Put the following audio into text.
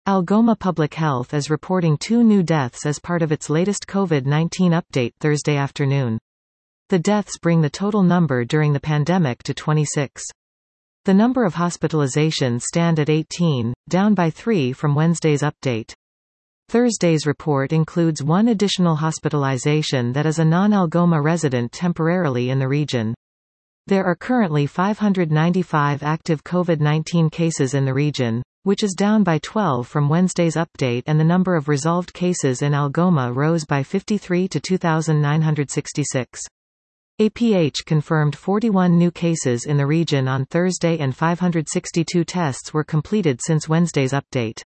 Algoma Public Health is reporting 2 new deaths as part of its latest COVID-19 update Thursday afternoon. The deaths bring the total number during the pandemic to 26. The number of hospitalizations stand at 18, down by 3 from Wednesday's update. Thursday's report includes 1 additional hospitalization that is a non-Algoma resident temporarily in the region. There are currently 595 active COVID-19 cases in the region, which is down by 12 from Wednesday's update, and the number of resolved cases in Algoma rose by 53 to 2,966. APH confirmed 41 new cases in the region on Thursday and 562 tests were completed since Wednesday's update.